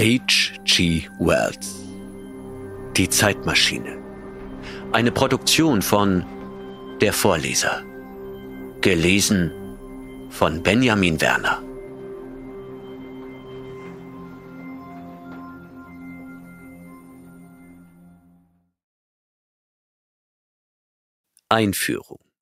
H.G. Wells. Die Zeitmaschine. Eine Produktion von Der Vorleser. Gelesen von Benjamin Werner. Einführung.